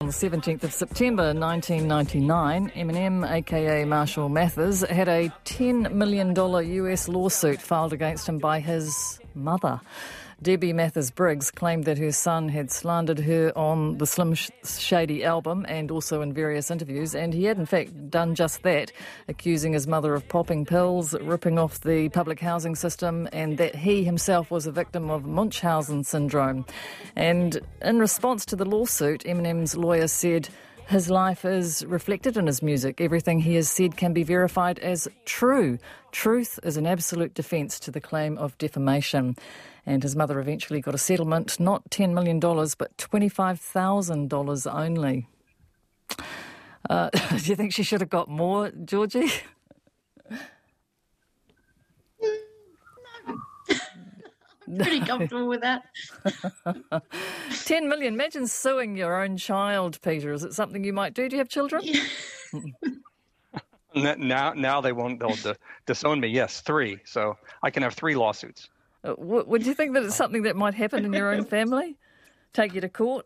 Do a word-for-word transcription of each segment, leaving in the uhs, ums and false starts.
the seventeenth of September nineteen ninety-nine, Eminem, aka Marshall Mathers, had a ten million dollars U S lawsuit filed against him by his mother. Debbie Mathers-Briggs claimed that her son had slandered her on the Slim Shady album and also in various interviews, and he had in fact done just that, accusing his mother of popping pills, ripping off the public housing system, and that he himself was a victim of Munchausen syndrome. And in response to the lawsuit, Eminem's lawyer said his life is reflected in his music. Everything he has said can be verified as true. Truth is an absolute defence to the claim of defamation. And his mother eventually got a settlement, not ten million dollars, but twenty-five thousand dollars only. Uh, do you think she should have got more, Georgie? No. Pretty comfortable with that. ten million. Imagine suing your own child, Peter. Is it something you might do? Do you have children? Yeah. now, now they won't. They'll disown me. Yes, three. So I can have three lawsuits. Uh, would you think that it's something that might happen in your own family? Take you to court?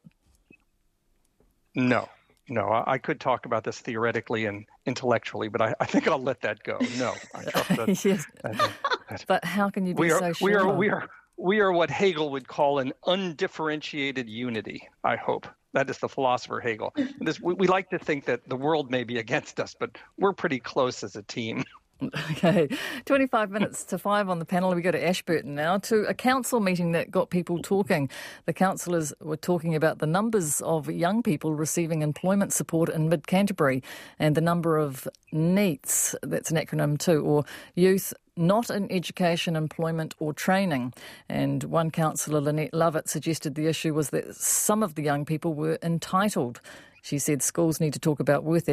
No, no. I could talk about this theoretically and intellectually, but I, I think I'll let that go. No, I trust that. Yes. that, that but how can you be we are, so sure? We are, we are, we are what Hegel would call an undifferentiated unity, I hope. That is the philosopher Hegel. This, we, we like to think that the world may be against us, but we're pretty close as a team. Okay, twenty-five minutes to five on the panel. We go to Ashburton now, to a council meeting that got people talking. The councillors were talking about the numbers of young people receiving employment support in Mid-Canterbury and the number of NEETs, that's an acronym too, or youth not in education, employment or training. And one councillor, Lynette Lovett, suggested the issue was that some of the young people were entitled. She said schools need to talk about work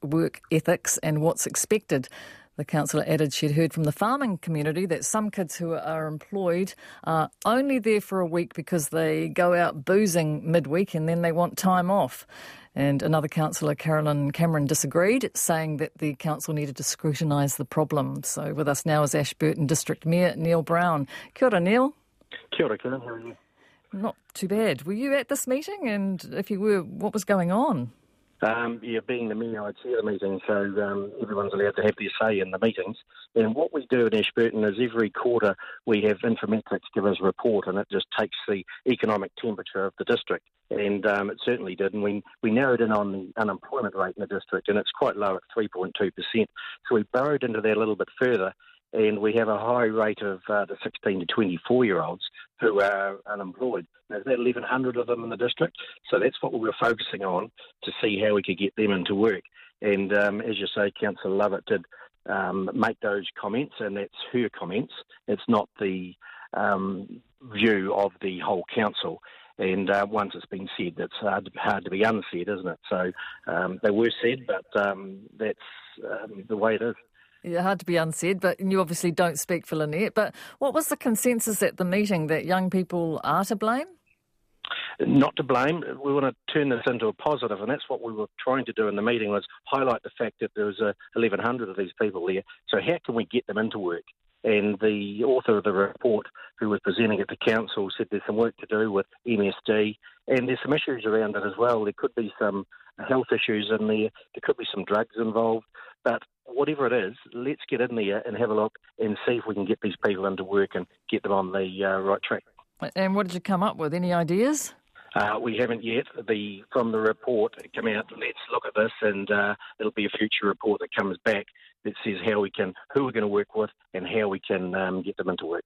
ethics and what's expected. The councillor added she'd heard from the farming community that some kids who are employed are only there for a week because they go out boozing midweek and then they want time off. And another councillor, Carolyn Cameron, disagreed, saying that the council needed to scrutinise the problem. So with us now is Ashburton District Mayor Neil Brown. Kia ora, Neil. Kia ora, Karen. How are you? Not too bad. Were you at this meeting? And if you were, what was going on? Um, yeah, being the mayor, I'd chair the meeting, so um, everyone's allowed to have their say in the meetings. And what we do in Ashburton is every quarter we have Infometrics give us a report, and it just takes the economic temperature of the district. And um, it certainly did. And we, we narrowed in on the unemployment rate in the district, and it's quite low at three point two percent. So we burrowed into that a little bit further, and we have a high rate of uh, the sixteen to twenty-four-year-olds who are unemployed. There's about eleven hundred of them in the district, so that's what we were focusing on to see how we could get them into work. And um, as you say, Councillor Lovett did um, make those comments, and that's her comments. It's not the um, view of the whole council. And uh, once it's been said, it's hard, hard to be unsaid, isn't it? So um, they were said, but um, that's um, the way it is. Yeah, hard to be unsaid, but you obviously don't speak for Lynette. But what was the consensus at the meeting, that young people are to blame? Not to blame. We want to turn this into a positive, and that's what we were trying to do in the meeting, was highlight the fact that there was uh, eleven hundred of these people there. So how can we get them into work? And the author of the report, who was presenting at the council, said there's some work to do with M S D, and there's some issues around it as well. There could be some health issues in there. There could be some drugs involved. But whatever it is, let's get in there and have a look and see if we can get these people into work and get them on the uh, right track. And what did you come up with? Any ideas? Uh, we haven't yet. The From the report come out, let's look at this, and uh, it'll be a future report that comes back that says how we can, who we're going to work with, and how we can um, get them into work.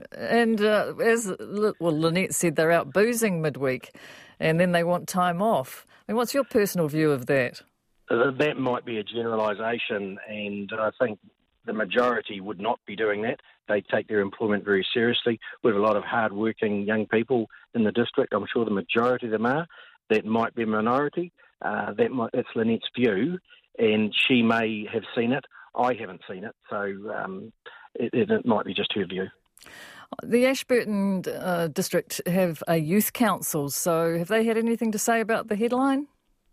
And uh, as well, Lynette said, they're out boozing midweek, and then they want time off. I mean, what's your personal view of that? Uh, that might be a generalisation, and I think the majority would not be doing that. They take their employment very seriously. We have a lot of hard-working young people in the district. I'm sure the majority of them are. That might be a minority. Uh, that might, that's Lynette's view, and she may have seen it. I haven't seen it, so um, it, it might be just her view. The Ashburton uh, district have a youth council, so have they had anything to say about the headline?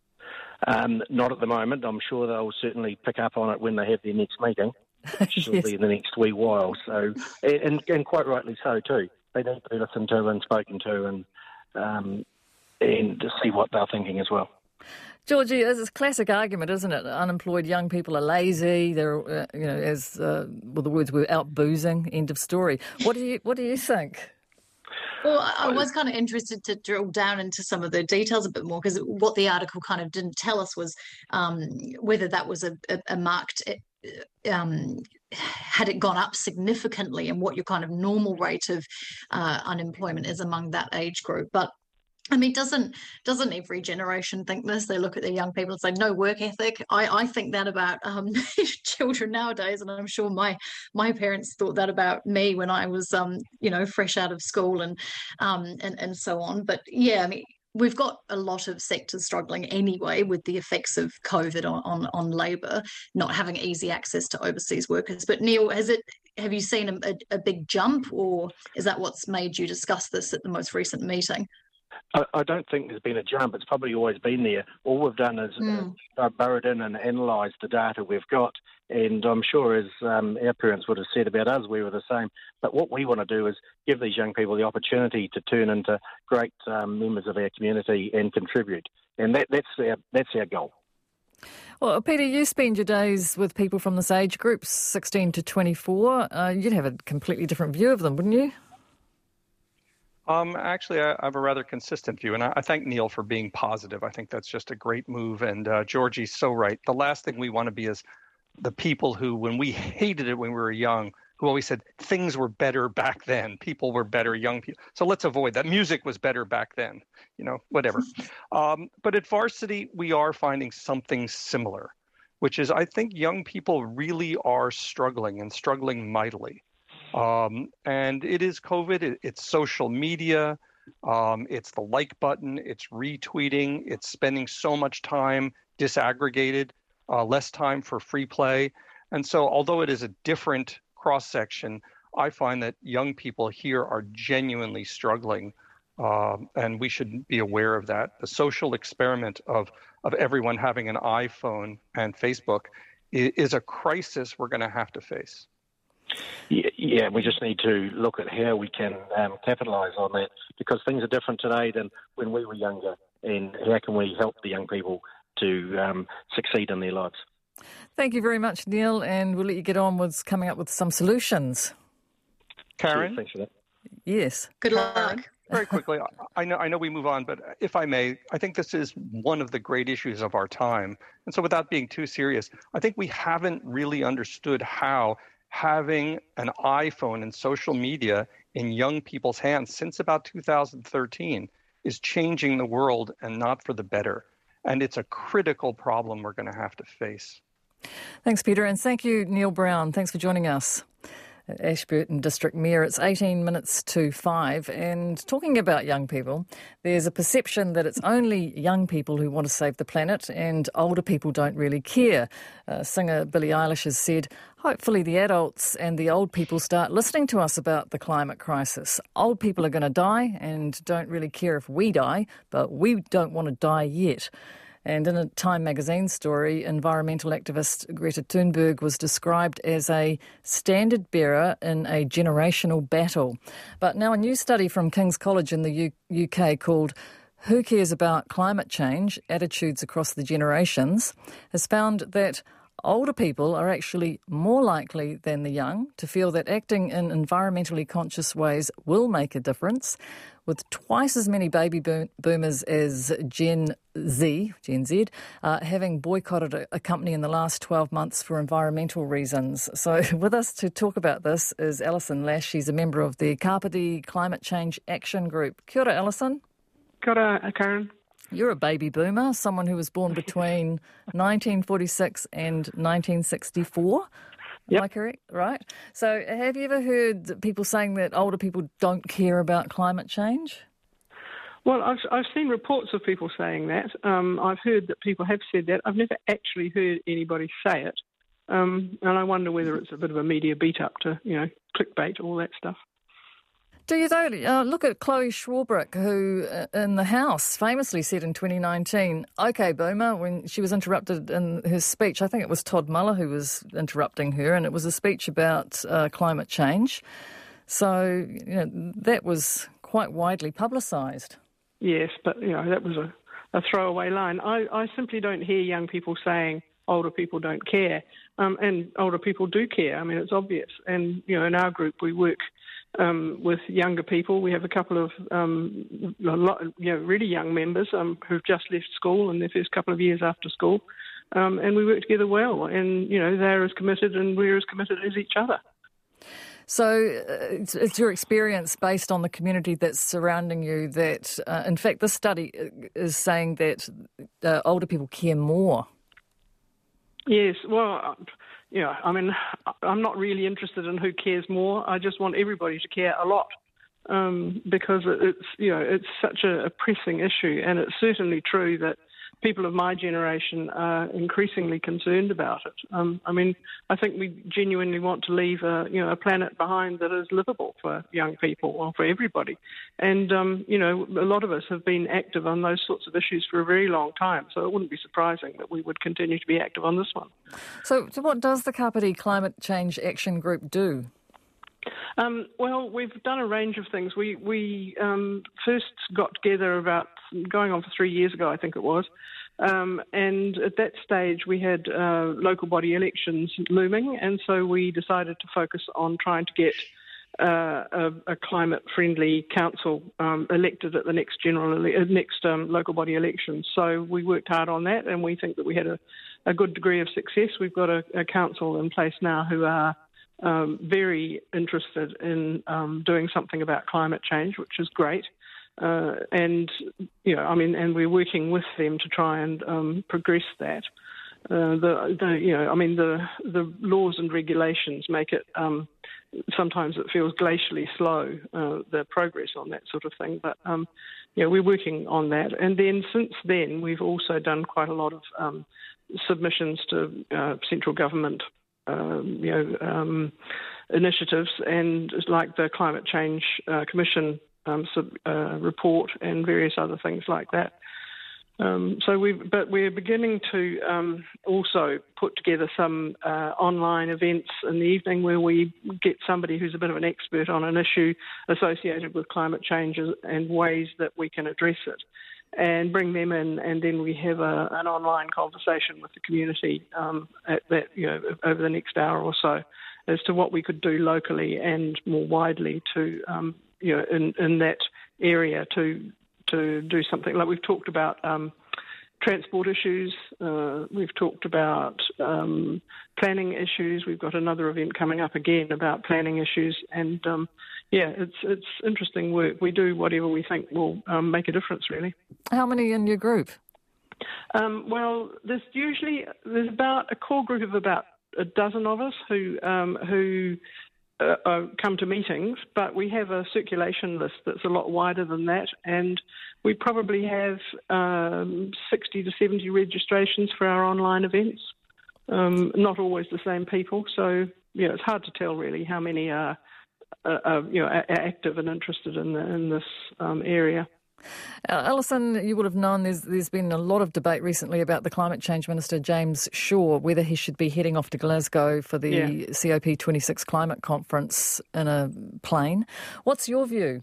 Um, not at the moment. I'm sure they'll certainly pick up on it when they have their next meeting, which will Yes. be in the next wee while. So, and, and quite rightly so too. They need to be listened to and spoken to, and um, and to see what they're thinking as well. Georgie, it's a classic argument, isn't it? Unemployed young people are lazy. They're, uh, you know, as uh, well, the words were out boozing. End of story. What do you What do you think? Well, I was kind of interested to drill down into some of the details a bit more, because what the article kind of didn't tell us was um, whether that was a, a, a marked, um, had it gone up significantly, and what your kind of normal rate of uh, unemployment is among that age group. But I mean, doesn't doesn't every generation think this? They look at their young people and say, no work ethic. I, I think that about um, children nowadays, and I'm sure my my parents thought that about me when I was, um, you know, fresh out of school and um, and and so on. But yeah, I mean, we've got a lot of sectors struggling anyway with the effects of COVID on on, on labour, not having easy access to overseas workers. But Neil, has it? Have you seen a, a, a big jump, or is that what's made you discuss this at the most recent meeting? I don't think there's been a jump. It's probably always been there. All we've done is mm. uh, burrowed in and analysed the data we've got. And I'm sure, as um, our parents would have said about us, we were the same. But what we want to do is give these young people the opportunity to turn into great um, members of our community and contribute. And that, that's our, that's our goal. Well, Peter, you spend your days with people from this age group, sixteen to twenty-four. Uh, you'd have a completely different view of them, wouldn't you? Um, actually, I, I have a rather consistent view, and I, I thank Neil for being positive. I think that's just a great move, and uh, Georgie's so right. The last thing we want to be is the people who, when we hated it when we were young, who always said things were better back then. People were better, young people. So let's avoid that. Music was better back then, you know, whatever. um, but at Varsity, we are finding something similar, which is I think young people really are struggling and struggling mightily. Um, and it is COVID, it, it's social media, um, it's the like button, it's retweeting, it's spending so much time disaggregated, uh, less time for free play. And so although it is a different cross-section, I find that young people here are genuinely struggling, uh, and we should be aware of that. The social experiment of, of everyone having an iPhone and Facebook is, is a crisis we're going to have to face. Yeah, yeah, we just need to look at how we can um, capitalise on that, because things are different today than when we were younger, and how can we help the young people to um, succeed in their lives. Thank you very much, Neil, and we'll let you get on with coming up with some solutions. Karen? Yeah, thanks for that. Yes. Good luck. Very quickly, I know I know we move on, but if I may, I think this is one of the great issues of our time. And so without being too serious, I think we haven't really understood how having an iPhone and social media in young people's hands since about two thousand thirteen is changing the world, and not for the better. And it's a critical problem we're going to have to face. Thanks, Peter, and thank you, Neil Brown. Thanks for joining us. Ashburton District Mayor. It's eighteen minutes to five, and talking about young people, there's a perception that it's only young people who want to save the planet and older people don't really care. Uh, singer Billie Eilish has said, hopefully the adults and the old people start listening to us about the climate crisis. Old people are going to die and don't really care if we die, but we don't want to die yet. And in a Time magazine story, environmental activist Greta Thunberg was described as a standard bearer in a generational battle. But now a new study from King's College in the U- UK called Who Cares About Climate Change? Attitudes Across the Generations has found that older people are actually more likely than the young to feel that acting in environmentally conscious ways will make a difference, with twice as many baby boom- boomers as Gen Z, Gen Z, uh, having boycotted a, a company in the last twelve months for environmental reasons. So with us to talk about this is Alison Lash. She's a member of the Kapiti Climate Change Action Group. Kia ora, Alison. Kia ora, Karen. You're a baby boomer, someone who was born between nineteen forty-six and nineteen sixty-four. Yep. Am I correct? Right. So have you ever heard people saying that older people don't care about climate change? Well, I've, I've seen reports of people saying that. Um, I've heard that people have said that. I've never actually heard anybody say it. Um, and I wonder whether it's a bit of a media beat-up to, you know, clickbait, all that stuff. Do you though? Uh, look at Chloe Swarbrick, who uh, in the House famously said in twenty nineteen, OK, Boomer, when she was interrupted in her speech. I think it was Todd Muller who was interrupting her, and it was a speech about uh, climate change. So, you know, that was quite widely publicised. Yes, but, you know, that was a a throwaway line. I, I simply don't hear young people saying older people don't care, um, and older people do care. I mean, it's obvious. And, you know, in our group, we work um, with younger people. We have a couple of, um, a lot, you know, really young members um, who've just left school in their first couple of years after school, um, and we work together well. And, you know, they're as committed and we're as committed as each other. So uh, it's, it's your experience based on the community that's surrounding you that, uh, in fact, this study is saying that uh, older people care more. Yes, well, you know, I mean, I'm not really interested in who cares more. I just want everybody to care a lot, um, because it's, you know, it's such a, a pressing issue, and it's certainly true that people of my generation are increasingly concerned about it. Um, I mean, I think we genuinely want to leave a, you know, a planet behind that is livable for young people or for everybody. And, um, you know, a lot of us have been active on those sorts of issues for a very long time, so it wouldn't be surprising that we would continue to be active on this one. So, so what does the Kapiti Climate Change Action Group do? Um, well, we've done a range of things. We we um, first got together about going on for three years ago, I think it was, um, and at that stage we had uh, local body elections looming, and so we decided to focus on trying to get uh, a, a climate-friendly council um, elected at the next general ele- next um, local body elections. So we worked hard on that, and we think that we had a, a good degree of success. We've got a, a council in place now who are Um, very interested in um, doing something about climate change, which is great. Uh, and, you know, I mean, and we're working with them to try and um, progress that. Uh, the, the, you know, I mean, the the laws and regulations make it, um, sometimes it feels glacially slow, uh, the progress on that sort of thing. But, um, you know, we're working on that. And then since then, we've also done quite a lot of um, submissions to uh, central government Um, you know, um, initiatives, and like the Climate Change uh, Commission um, sub, uh, report and various other things like that. Um, so we, but we're beginning to um, also put together some uh, online events in the evening where we get somebody who's a bit of an expert on an issue associated with climate change and ways that we can address it, and bring them in, and then we have a, an online conversation with the community um, at that, you know, over the next hour or so, as to what we could do locally and more widely to, um, you know, in, in that area to to do something. Like we've talked about um, transport issues, uh, we've talked about um, planning issues. We've got another event coming up again about planning issues, and um, yeah, it's it's interesting work. We do whatever we think will um, make a difference, really. How many in your group? Um, well, there's usually there's about a core group of about a dozen of us who um, who uh, uh, come to meetings, but we have a circulation list that's a lot wider than that, and we probably have um, sixty to seventy registrations for our online events. Um, not always the same people, so you know, it's hard to tell really how many are, uh, uh, you know, are active and interested in the, in this um, area. Uh, Alison, you would have known there's, there's been a lot of debate recently about the Climate Change Minister, James Shaw, whether he should be heading off to Glasgow for the yeah. C O P twenty-six climate conference in a plane. What's your view?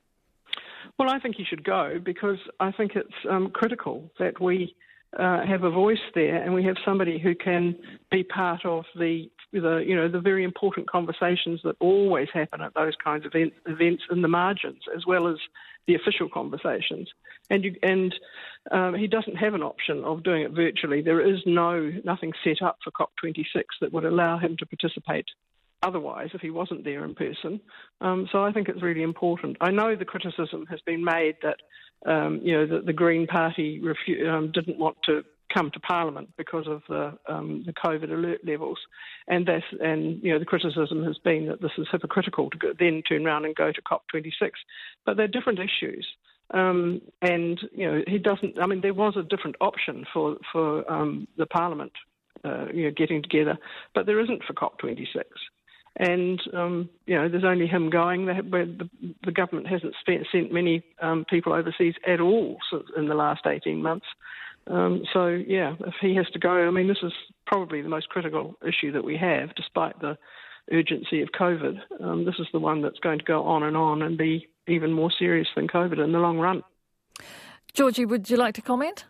Well, I think he should go, because I think it's um, critical that we uh, have a voice there, and we have somebody who can be part of the, the, you know, the very important conversations that always happen at those kinds of event, events in the margins, as well as the official conversations. And you, and um, he doesn't have an option of doing it virtually. There is no nothing set up for COP twenty-six that would allow him to participate otherwise if he wasn't there in person. Um, so I think it's really important. I know the criticism has been made that um, you know, that the Green Party refu- um, didn't want to come to Parliament because of the um, the COVID alert levels, and that's, and you know, the criticism has been that this is hypocritical to go, then turn around and go to COP twenty-six. But they're different issues, um, and you know, he doesn't. I mean, there was a different option for for um, the Parliament, uh, you know, getting together, but there isn't for COP twenty-six. And, um, you know, there's only him going. The, the government hasn't spent, sent many um, people overseas at all in the last eighteen months. Um, so, yeah, if he has to go, I mean, this is probably the most critical issue that we have, despite the urgency of COVID. Um, this is the one that's going to go on and on and be even more serious than COVID in the long run. Georgie, would you like to comment?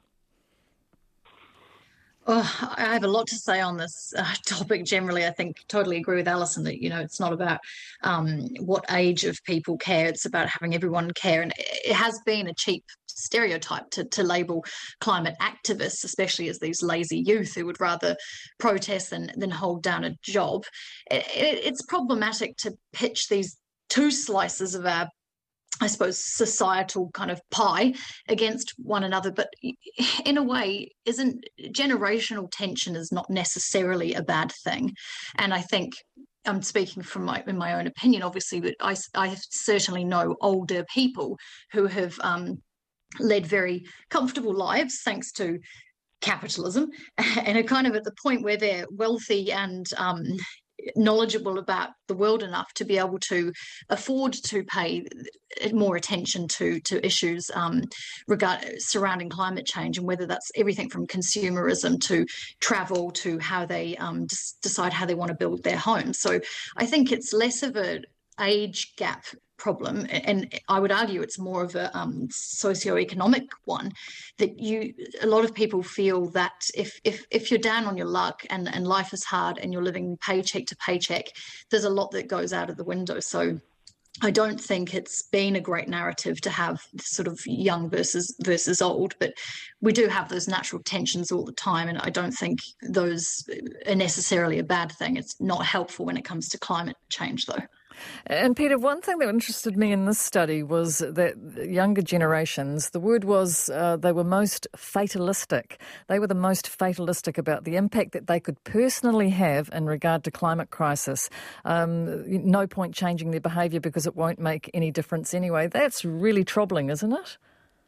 Oh, I have a lot to say on this uh, topic generally. I think totally agree with Alison that, you know, it's not about um, what age of people care. It's about having everyone care. And it has been a cheap stereotype to, to label climate activists, especially as these lazy youth who would rather protest than, than hold down a job. It, it, it's problematic to pitch these two slices of our, I suppose, societal kind of pie against one another. But in a way, isn't generational tension is not necessarily a bad thing. And I think I'm speaking from my in my own opinion, obviously, but I, I certainly know older people who have um, led very comfortable lives thanks to capitalism and are kind of at the point where they're wealthy and um, knowledgeable about the world enough to be able to afford to pay more attention to to issues um, regard, surrounding climate change, and whether that's everything from consumerism to travel to how they um, d- decide how they want to build their homes. So I think it's less of an age gap problem, and I would argue it's more of a um, socioeconomic one, that you a lot of people feel that if if if you're down on your luck and and life is hard and you're living paycheck to paycheck, there's a lot that goes out of the window. So I don't think it's been a great narrative to have sort of young versus versus old, but we do have those natural tensions all the time, and I don't think those are necessarily a bad thing. It's not helpful when it comes to climate change, though. And Peter, one thing that interested me in this study was that younger generations, the word was uh, they were most fatalistic. They were the most fatalistic about the impact that they could personally have in regard to climate crisis. Um, no point changing their behaviour because it won't make any difference anyway. That's really troubling, isn't it?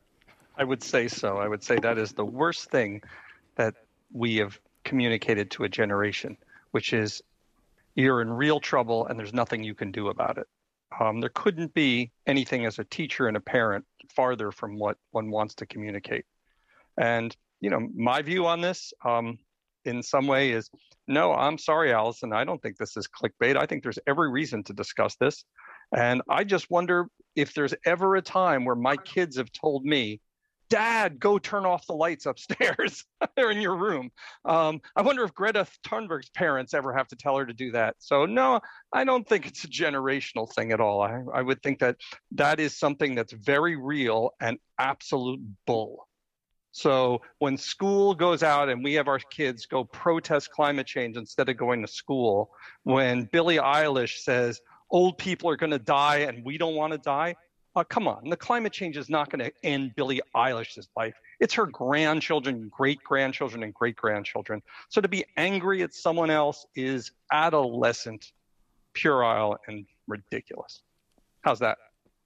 I would say so. I would say that is the worst thing that we have communicated to a generation, which is you're in real trouble and there's nothing you can do about it. Um, there couldn't be anything as a teacher and a parent farther from what one wants to communicate. And, you know, my view on this um, in some way is, no, I'm sorry, Alison, I don't think this is clickbait. I think there's every reason to discuss this. And I just wonder if there's ever a time where my kids have told me, Dad, go turn off the lights upstairs. They're in your room. Um, I wonder if Greta Thunberg's parents ever have to tell her to do that. So no, I don't think it's a generational thing at all. I, I would think that that is something that's very real and absolute bull. So when school goes out and we have our kids go protest climate change instead of going to school, when Billie Eilish says old people are going to die and we don't want to die, Uh, come on, the climate change is not going to end Billie Eilish's life. It's her grandchildren, great-grandchildren, and great-grandchildren. So to be angry at someone else is adolescent, puerile, and ridiculous. How's that?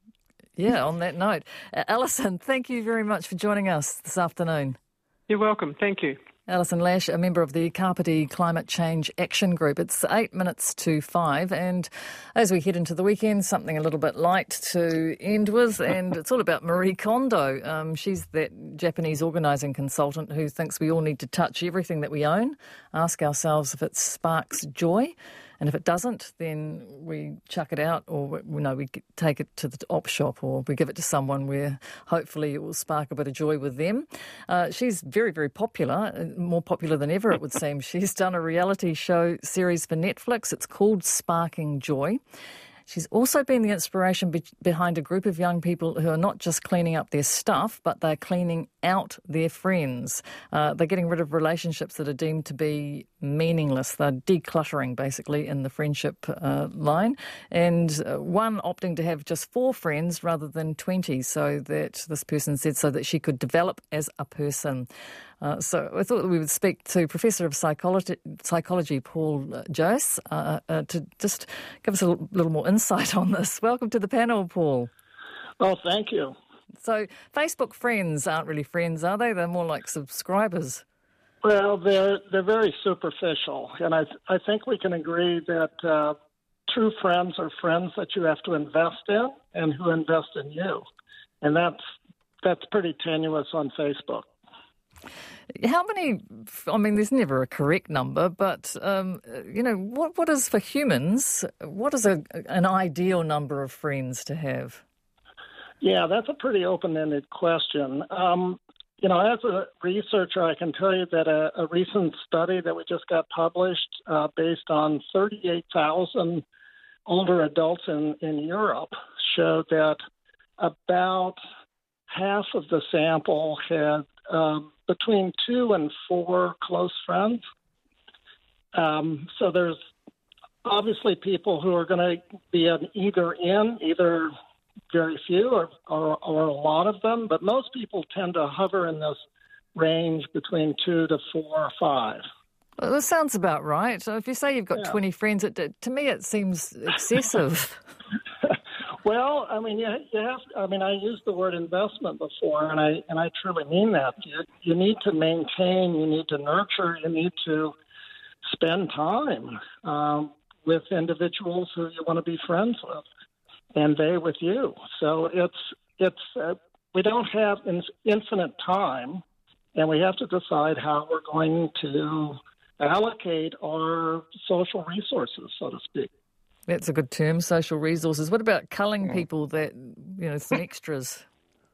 Yeah, on that note. Uh, Alison, thank you very much for joining us this afternoon. You're welcome. Thank you. Alison Lash, a member of the Kapiti Climate Change Action Group. It's eight minutes to five, and as we head into the weekend, something a little bit light to end with, and it's all about Marie Kondo. Um, she's that Japanese organising consultant who thinks we all need to touch everything that we own, ask ourselves if it sparks joy, and if it doesn't, then we chuck it out, or we, no, we take it to the op shop, or we give it to someone where hopefully it will spark a bit of joy with them. Uh, she's very, very popular, more popular than ever, it would seem. She's done a reality show series for Netflix. It's called Sparking Joy. She's also been the inspiration be- behind a group of young people who are not just cleaning up their stuff, but they're cleaning out their friends. Uh, they're getting rid of relationships that are deemed to be meaningless. They're decluttering, basically, in the friendship uh, line. And uh, one opting to have just four friends rather than twenty, so that this person said so that she could develop as a person. Uh, so I thought we would speak to Professor of Psychology, Psychology Paul Joyce, uh, uh, to just give us a little, little more insight on this. Welcome to the panel, Paul. Oh, thank you. So Facebook friends aren't really friends, are they? They're more like subscribers. Well, they're they're very superficial, and I I think we can agree that uh, true friends are friends that you have to invest in and who invest in you, and that's that's pretty tenuous on Facebook. How many, I mean, there's never a correct number, but, um, you know, what what is for humans, what is a, an ideal number of friends to have? Yeah, that's a pretty open-ended question. Um, you know, as a researcher, I can tell you that a, a recent study that we just got published uh, based on thirty-eight thousand older adults in, in Europe showed that about half of the sample had um, between two and four close friends. Um, so there's obviously people who are going to be an either in, either very few or, or, or a lot of them, but most people tend to hover in this range between two to four or five. Well, that sounds about right. So if you say you've got yeah. twenty friends, it, to me it seems excessive. Well, I mean, you, you have. I mean, I used the word investment before, and I and I truly mean that. You, you need to maintain, you need to nurture, you need to spend time um, with individuals who you want to be friends with, and they with you. So it's it's uh, we don't have in, infinite time, and we have to decide how we're going to allocate our social resources, so to speak. That's a good term, social resources. What about culling people that, you know, some extras?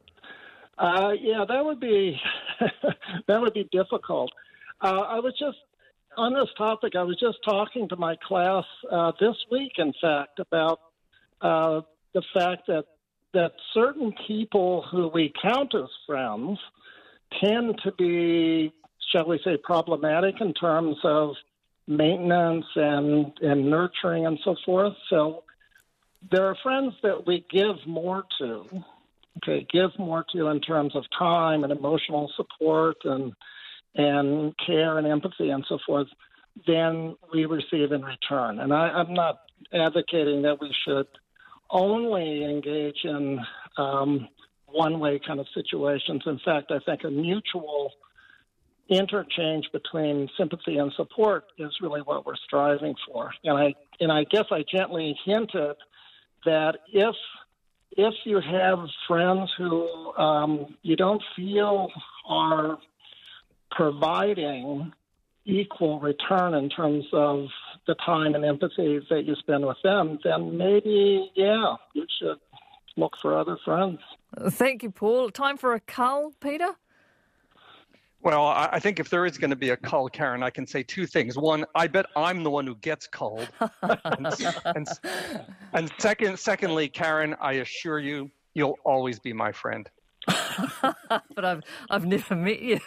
Uh, yeah, that would be that would be difficult. Uh, I was just on this topic. I was just talking to my class uh, this week, in fact, about uh, the fact that that certain people who we count as friends tend to be, shall we say, problematic in terms of maintenance and, and nurturing and so forth. So there are friends that we give more to, okay, give more to in terms of time and emotional support and and care and empathy and so forth than we receive in return. And I, I'm not advocating that we should only engage in um, one-way kind of situations. In fact, I think a mutual interchange between sympathy and support is really what we're striving for. And I and I guess I gently hinted that if if you have friends who um, you don't feel are providing equal return in terms of the time and empathy that you spend with them, then maybe, yeah, you should look for other friends. Thank you, Paul. Time for a cull, Peter? Well, I think if there is going to be a cull, Karen, I can say two things. One, I bet I'm the one who gets culled. and, and, and second, secondly, Karen, I assure you, you'll always be my friend. But I've I've never met you.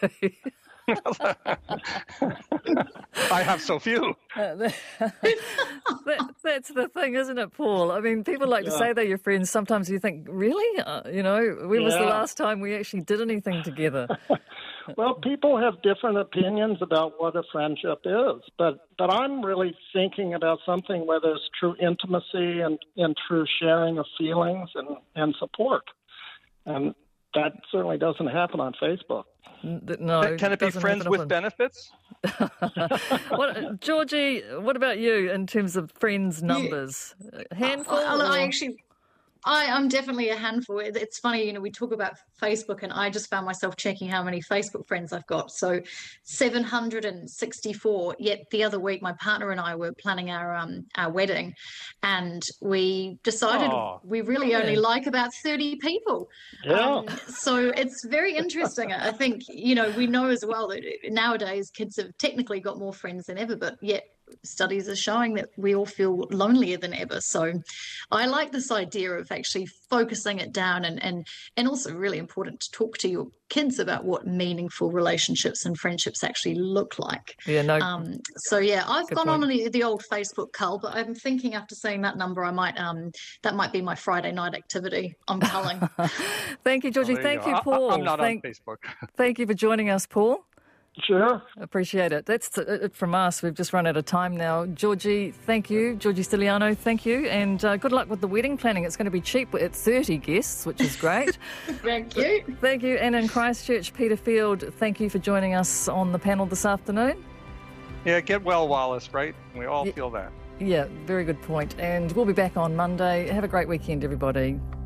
I have so few. Uh, that, that, that's the thing, isn't it, Paul? I mean, people like yeah. to say they're your friends. Sometimes you think, really? Uh, you know, when yeah. was the last time we actually did anything together? Well, people have different opinions about what a friendship is, but but I'm really thinking about something where there's true intimacy and, and true sharing of feelings and, and support. And that certainly doesn't happen on Facebook. No. Can it be friends with benefits? what, Georgie, what about you in terms of friends' numbers? A handful? I, I, I actually... I, I'm definitely a handful. It, it's funny, you know, we talk about Facebook, and I just found myself checking how many Facebook friends I've got. So seven hundred sixty-four. Yet the other week, my partner and I were planning our um our wedding, and we decided oh, we really yeah. only like about thirty people. Yeah. Um, so it's very interesting. I think, you know, we know as well that nowadays kids have technically got more friends than ever, but yet studies are showing that we all feel lonelier than ever. So I like this idea of actually focusing it down, and and and also really important to talk to your kids about what meaningful relationships and friendships actually look like. Yeah, no. Um, so yeah, I've gone point. on the, the old Facebook cull, but I'm thinking after saying that number, I might um that might be my Friday night activity. I'm culling. Thank you, Georgie. Oh, thank you you, Paul. I, I'm not thank, on Facebook. Thank you for joining us, Paul. Sure. Appreciate it. That's it from us. We've just run out of time now. Georgie, thank you. Georgie Stiliano, thank you. And uh, good luck with the wedding planning. It's going to be cheap at thirty guests, which is great. Thank you. Thank you. And in Christchurch, Peter Field, thank you for joining us on the panel this afternoon. Yeah, get well, Wallace, right? We all yeah, feel that. Yeah, very good point. And we'll be back on Monday. Have a great weekend, everybody.